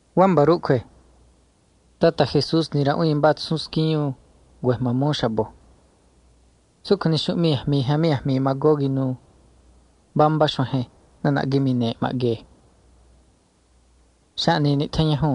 Juan Baruque. Tata Jesús nira uin bat suskinyu wehmamo shabo. Sukani shumiyah mi magoginu bamba shohe nana gimine magge. Shani ni tanyahu.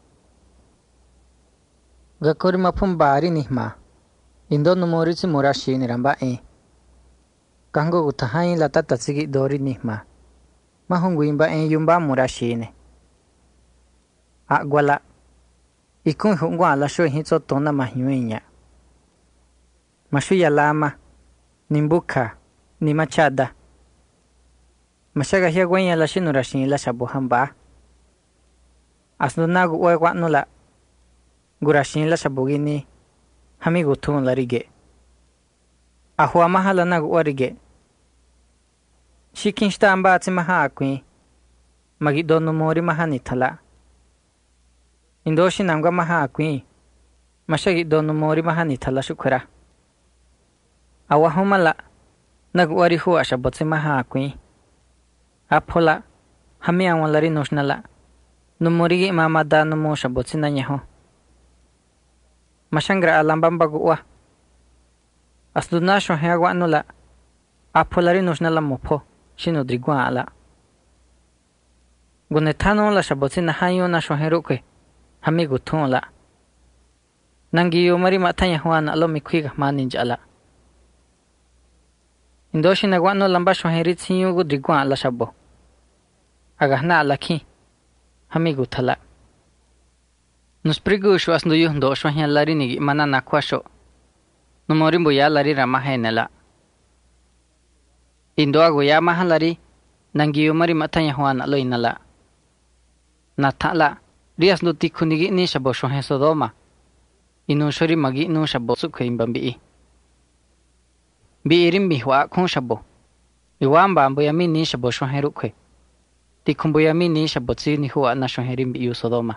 Gakori mapumbari nihma. Indo numorisi murashi niramba Kango utahain la tata tsigi dori nihma. Mahunguimba yumba murashine. Agwala. Ikun hungwa la sho hitso tona mahyuinya. Mashuya lama. Nimbuka. Ni machada. Mashaga hiya gwenya la shinurashin la shabuhamba. Asnunagu uwe watnula. Gurashin la shabugini. Hamigu tun la rige. Ahua mahala nagu warige. Shikinshta amba ati maha akwi. Magidono mori maha nitala. Indoshi namga maha akwi. Mashagi dono mori maha nitala shukura. Awahumala. Nagu warihu ashabotsi maha akwi. Apola. Hami anwalari noshnala. Numorigi imamada numo shabotsi nanyaho. Mashangra alambamba guwa. Asdunasho heagwa nula. Apolari noshnala mopo. Shinudrigwa ala. Gunetano la shabotsi na hayo na shoheruke. Hamigu tun la. Nangiyo mari matanya huana alo mikwiga maninja ala. Indoshi nagwano lamba shoheritsi yugu drigwa ala shabo. Agahna ala ki. Hamigu tala. Nusprigu shu asnduyu ndo shohya lari nigi manana kwasho. Numorimbo ya lari ramahenela. Indo ago ya mahalari. Nangiyo mari matanya huana alo inala. Natala. Rias no tiku nigi ni shabo shohe Sodoma. Inu shori magi inu shabo sukhe imbambii. Biirim bihwa kung shabo. Iwamba ambo yami ni shabo shohe rukhe. Tikumbo yami ni shabo tsi ni huwa na shohe rimbi yu Sodoma.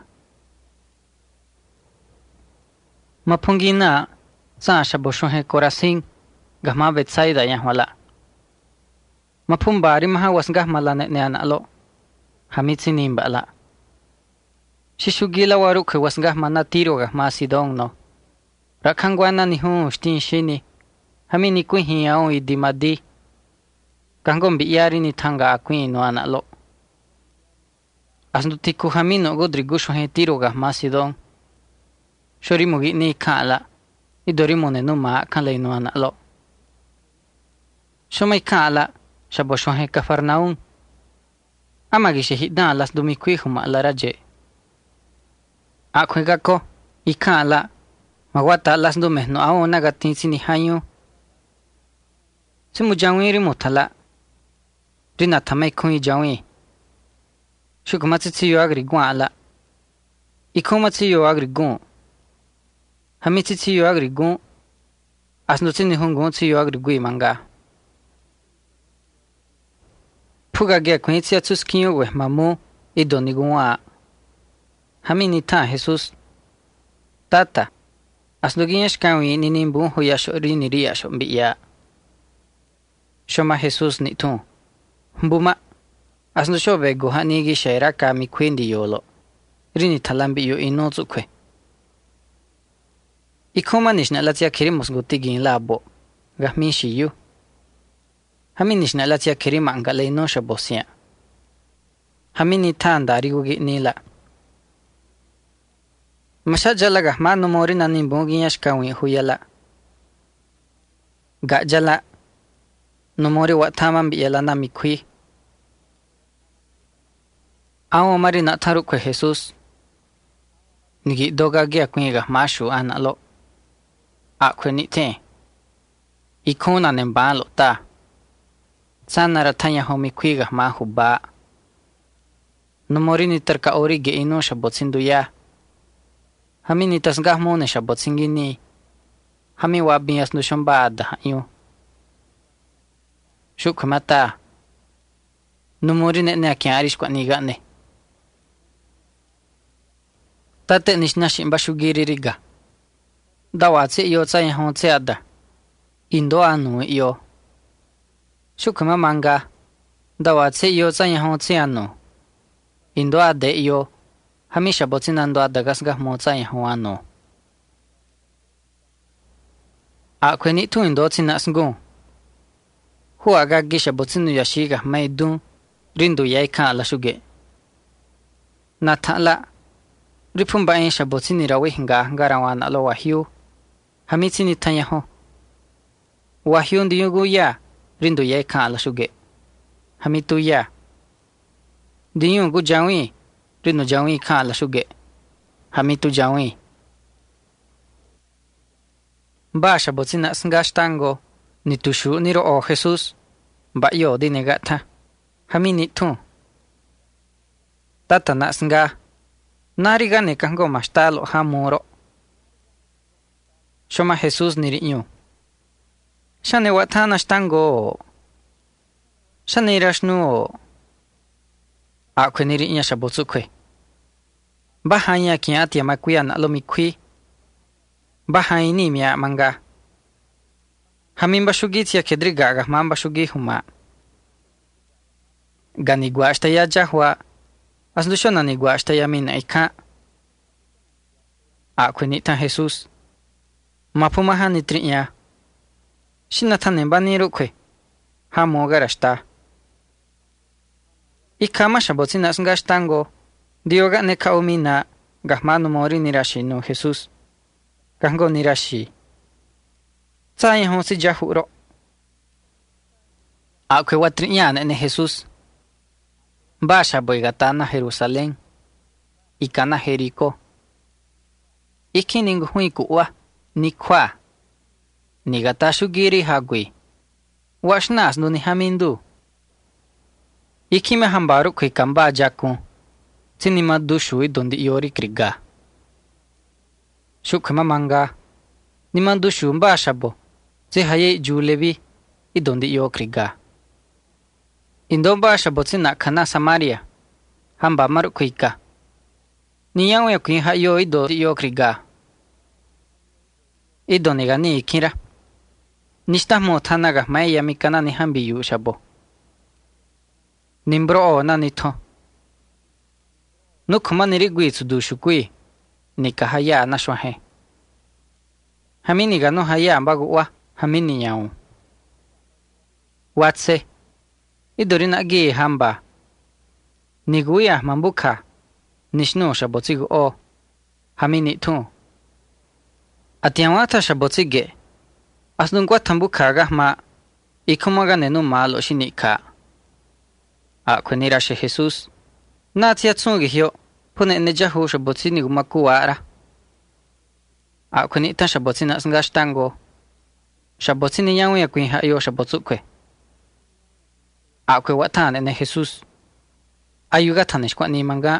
Mapungi na sa shabo shohe Korasin gahma Betsaida yahwala. Mapumbari maha was gahmala ne alo. Hamitsi nimba ala. Shishugila warukhe was gahmana tiro gahma Sidon no. Rakangwana ni hu shtin shini. Hami ni kuhi yao idimadi. Kangombi yari ni tanga akwi no analo. Asnu tiku hami no godrigu shohe tiro gahma Sidon. Shori mugi ni kaala. Idori mone no ma kanlay no analo. Shomay kaala. Shabo shohe Kafarnaum. Amagi shehidna las dumikwi huma ala raje. Akwega ko. Ikaala. Magwata las dume no ao nagatinsi ni hanyo. Simu jawiri mutala. Rina tamay kungi jawi. Shukumatsi yo agri gwa ala. Ikumatsi yo agri gun. Hamitsi yo agri gun. Asnutsi ni hungun tsi yo agri gui manga. Puga gea kwenitsi atsuskinyo we mamu idoni gwa. Hami ni ta Jesus. Tata. Asnugiyash kawi ni nimbu huyasho rini riyasho mbiya. Shoma Jesus ni tu. Mbuma. Asnu shobe guhanigi shaira kami kwendi yolo. Rini talambi yo inozukwe. Ikoma nishna latia kirimus gutigin labo. Gahmishi yu. Hami nishna latia kirima angale no shabosia. Hami ni tanda rigugi nila. Masajala gahma no mori na nimbungi yashkawi huyala. Gajala. No mori wataman biyala na mikwi. Awo mari na tarukwe Jesus. Nigi doga gia kwiga mashu analo. Akwe nite. Ikuna nembalo ta. Sana ratanya homi kwiga mahu ba. No mori ni terka orige ino shabotsindu ya. Hami ni tasgah mone shabotsingini. Hami wabi yasnu shomba adha yu. Shukmata. No mori ne akiarish kwa nigane. Tate nishnashi mbashugiri riga. Dawatsi iyo tsa yahon tse ada. Indo anu iyo. Shukma manga. Dawatsi iyo tsa yahon tse anu. Indo ade iyo. Hami shabotinando adagasgah moza yahuano. Akweni tu indotsi nasngu. Hu agagi shabotinu yashigah maidun rindu yaika la shuge. Natala ripumba en shabotini rawihinga ngarawan alo wahyu. Hamitini tanyaho. Wahyu ndiyugu ya rindu yaika la shuge. Hamitu ya. Diyugu jawi rindu jawi ka la shuge. Hamitu jawi. Ba shabotina sngashtango nitushu niro o Jesus. Ba yo dinegata. Hamini tu. Tata na snga. Nariga nekango mashtalo hamuro. Shoma Jesus niriñu. Shane watana shtango. Shane irashnu. Akwe niriña shabotsukwe. Bahanya kiati amakuya na lomikwi. Bahaini mia manga. Hamimba shugit ya kedrigaga mamba shugi huma. Ganigwa ashtaya jahwa. Asdushona nigwa ashtaya mina ika. Akwe nita Jesus. Mapumaha nitrinya. Shinatanemba nirukwe. Hamoga rashta. Ikama shabotina sngashtango. Dioga neka umina. Gahmanu mori nirashi no Jesus. Gango nirashi. Tsaya honsi jahuro. Akwe watrinya ne Jesus. Basha boigatana Jerusalén. Ikana Jericó. Ikiningu huikuwa. Nikwa. Nigata shugiri hagwi. Washnas no ni hamindu. Ikime hambaru kwe kamba jaku. Tinima dushui dondi yori kriga. Shukma manga. Niman dushu mba shabo. Zihaye julevi. Idondi yo kriga. Indomba shabo tina kana Samaria. Hamba maru kwika. Niyawe kwi hayo idondi yo kriga. Idoniga ni ikira. Nishta motanaga maya mikana ni hambi yu shabo. Nimbro o nanito. Nukuma nirigwi tsudushu nikahaya nashwahe. Hamini gano haya ambaguwa hamini nyau. Watse. Idorina gi hamba. Niguya mambuka. Nishnu shabotsigu o. Hamini tu. Atiawata shabotsige. Asdungwa tambuka gahma. Ikumaga nenu malo shinika. Akwe nirashe Jesus. Natia tsungi hiyo. Pune nejahu shabotsini gumakuwara. Akwe nita shabotsina sngashtango. Shabotsini yangu ya kwi hayo shabotsukwe. Akwe watane ne Jesus. Ayuga tanishkwa ni manga.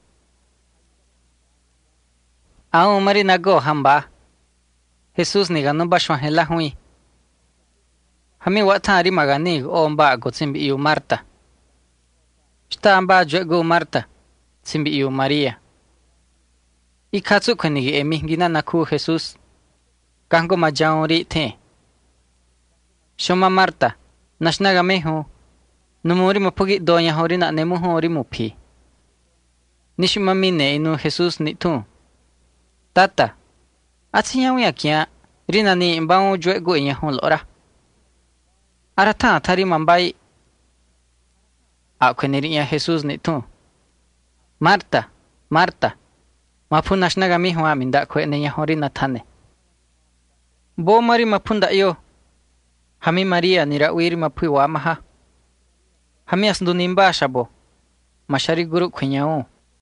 Ao marinago hamba. Jesus ni gano bashwa hela hui. Hami watari maganig o mba go tsimbi iu Marta. Shta mba jwego Marta. Tsimbi iu Maria. Ikatsu kwenigi emi gina naku Jesus. Kango majauri te. Shoma Marta. Nashnaga meho. Numuri mapugi doña horina nemu hori mupi. Nishimamine inu Jesus ni tu. Tata. Atsiyawi akia. Rina ni mbao jwego inya lora. Arata tari mambai. Akweniriya Jesus ni tu. Marta. Marta. Mapunashnaga miho aminda kwenye nyahori natane. Bo mari mapunda iyo. Hami Maria nirawiri mapui wa maha. Hami asdunimba shabo. Mashari guru kwenyao.